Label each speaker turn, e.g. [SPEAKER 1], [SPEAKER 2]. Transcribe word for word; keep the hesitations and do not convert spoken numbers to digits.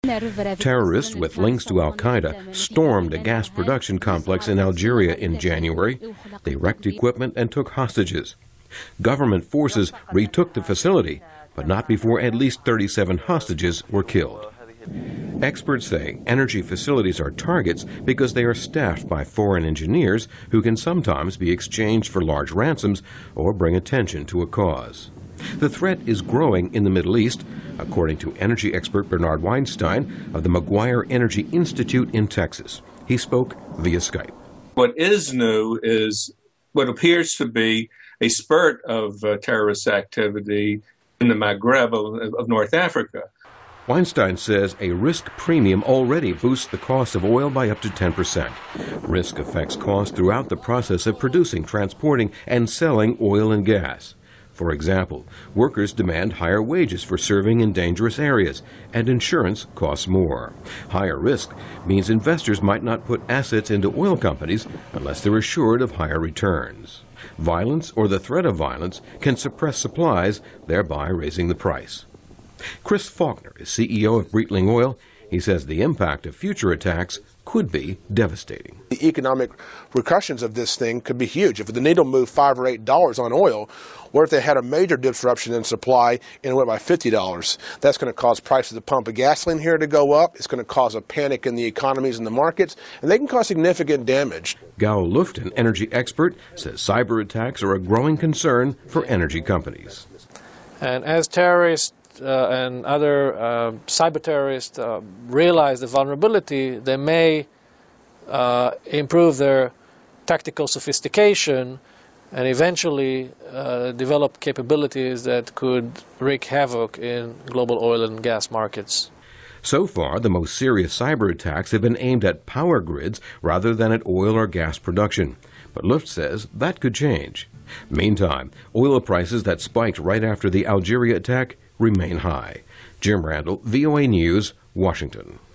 [SPEAKER 1] Terrorists with links to al-Qaeda stormed a gas production complex in Algeria in January. They wrecked equipment and took hostages. Government forces retook the facility, but not before at least thirty-seven hostages were killed. Experts say energy facilities are targets because they are staffed by foreign engineers who can sometimes be exchanged for large ransoms or bring attention to a cause. The threat is growing in the Middle East, according to energy expert Bernard Weinstein of the McGuire Energy Institute in Texas. He spoke via Skype.
[SPEAKER 2] What is new is what appears to be a spurt of uh, terrorist activity in the Maghreb of, of North Africa.
[SPEAKER 1] Weinstein says a risk premium already boosts the cost of oil by up to ten percent. Risk affects costs throughout the process of producing, transporting, and selling oil and gas. For example, workers demand higher wages for serving in dangerous areas, and insurance costs more. Higher risk means investors might not put assets into oil companies unless they're assured of higher returns. Violence or the threat of violence can suppress supplies, thereby raising the price. Chris Faulkner is C E O of Breitling Oil. He says the impact of future attacks could be devastating.
[SPEAKER 3] The economic repercussions of this thing could be huge. If the needle moved five or eight dollars on oil, or if they had a major disruption in supply and it went by fifty dollars, that's going to cause prices at the pump of gasoline here to go up. It's going to cause a panic in the economies and the markets, and they can cause significant damage.
[SPEAKER 1] Gao Luft, an energy expert, says cyber attacks are a growing concern for energy companies.
[SPEAKER 4] And as terrorists Uh, and other uh, cyber terrorists uh, realize the vulnerability, they may uh, improve their tactical sophistication and eventually uh, develop capabilities that could wreak havoc in global oil and gas markets.
[SPEAKER 1] So far, the most serious cyber attacks have been aimed at power grids rather than at oil or gas production. But Luft says that could change. Meantime, oil prices that spiked right after the Algeria attack remain high. Jim Randall, V O A News, Washington.